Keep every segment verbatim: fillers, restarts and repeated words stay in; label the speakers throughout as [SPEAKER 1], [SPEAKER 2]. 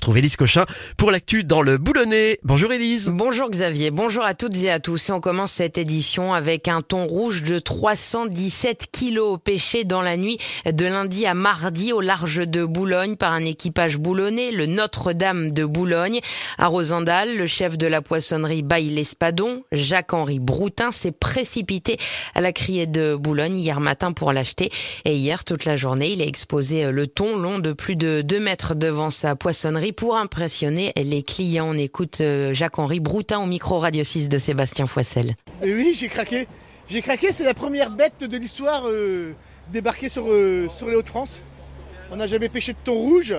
[SPEAKER 1] retrouve Élise Cochin pour l'actu dans le Boulonnais. Bonjour Élise.
[SPEAKER 2] Bonjour Xavier, bonjour à toutes et à tous. Et on commence cette édition avec un thon rouge de trois cent dix-sept kilos pêché dans la nuit de lundi à mardi au large de Boulogne par un équipage boulonnais, le Notre-Dame de Boulogne. À Rosendal, le chef de la poissonnerie Baille-l'Espadon, Jacques-Henri Broutin, s'est précipité à la criée de Boulogne hier matin pour l'acheter. Et hier, toute la journée, il a exposé le thon long de plus de deux mètres devant sa poissonnerie pour impressionner les clients. On écoute Jacques-Henri Broutin au micro Radio six de Sébastien Foissel.
[SPEAKER 3] Et oui, j'ai craqué. J'ai craqué, c'est la première bête de l'histoire euh, débarquée sur, euh, sur les Hauts-de-France. On n'a jamais pêché de thon rouge.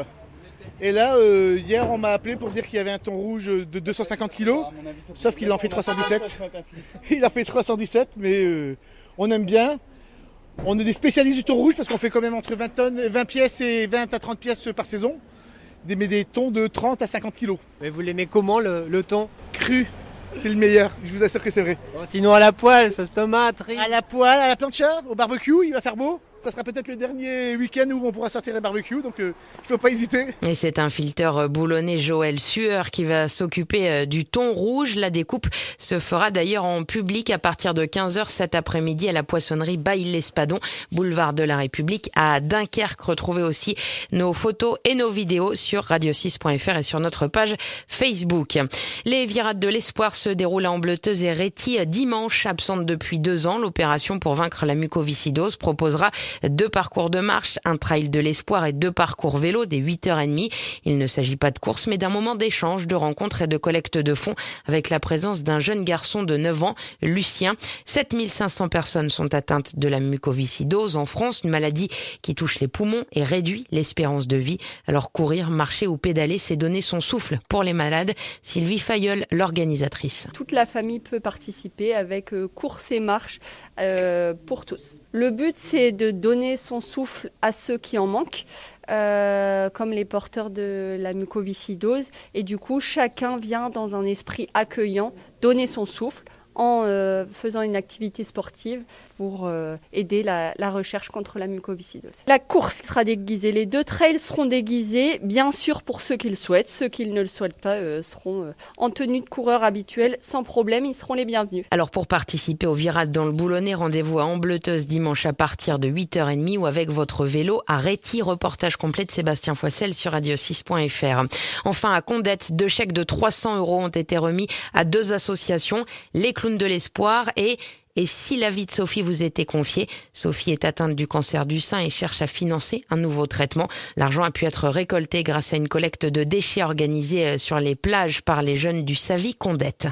[SPEAKER 3] Et là, euh, hier, on m'a appelé pour dire qu'il y avait un thon rouge de deux cent cinquante kilos, sauf qu'il en fait trois cent dix-sept. Il en fait trois cent dix-sept, mais euh, on aime bien. On est des spécialistes du thon rouge parce qu'on fait quand même entre vingt tonnes, vingt pièces et vingt à trente pièces par saison. Des, mais des thons de trente à cinquante kilos.
[SPEAKER 4] Mais vous l'aimez comment le, le thon?
[SPEAKER 3] Cru, c'est le meilleur, je vous assure que c'est vrai.
[SPEAKER 4] Bon, sinon à la poêle, sauce tomate, riz.
[SPEAKER 3] À la poêle, à la plancha, au barbecue, il va faire beau. Ça sera peut-être le dernier week-end où on pourra sortir les barbecues, donc euh, il ne faut pas hésiter.
[SPEAKER 2] Et c'est un fileteur boulonnais, Joël Sueur, qui va s'occuper du thon rouge. La découpe se fera d'ailleurs en public à partir de quinze heures cet après-midi à la poissonnerie Baille-l'Espadon, boulevard de la République à Dunkerque. Retrouvez aussi nos photos et nos vidéos sur radio six point f r et sur notre page Facebook. Les virades de l'espoir se déroulent à Ambleteuse et Réty dimanche. Absente depuis deux ans, l'opération pour vaincre la mucoviscidose proposera deux parcours de marche, un trail de l'espoir et deux parcours vélo des huit heures trente. Il ne s'agit pas de course, mais d'un moment d'échange, de rencontre et de collecte de fonds avec la présence d'un jeune garçon de neuf ans, Lucien. sept mille cinq cents personnes sont atteintes de la mucoviscidose en France, une maladie qui touche les poumons et réduit l'espérance de vie. Alors courir, marcher ou pédaler, c'est donner son souffle pour les malades. Sylvie Fayeul, l'organisatrice.
[SPEAKER 5] Toute la famille peut participer avec euh, course et marche euh, pour tous. Le but, c'est de donner son souffle à ceux qui en manquent, euh, comme les porteurs de la mucoviscidose. Et du coup, chacun vient dans un esprit accueillant, donner son souffle en euh, faisant une activité sportive pour euh, aider la, la recherche contre la mucoviscidose. La course sera déguisée, les deux trails seront déguisés, bien sûr pour ceux qui le souhaitent. Ceux qui ne le souhaitent pas euh, seront euh, en tenue de coureur habituelle, sans problème, ils seront les bienvenus.
[SPEAKER 2] Alors pour participer au virade dans le Boulonnais, rendez-vous à Ambleteuse dimanche à partir de huit heures trente ou avec votre vélo à Réty. Reportage complet de Sébastien Foissel sur radio six point f r. Enfin à Condette, deux chèques de trois cents euros ont été remis à deux associations, les Clowns de l'espoir et Et si la vie de Sophie vous était confiée, Sophie est atteinte du cancer du sein et cherche à financer un nouveau traitement. L'argent a pu être récolté grâce à une collecte de déchets organisée sur les plages par les jeunes du Savy Condette.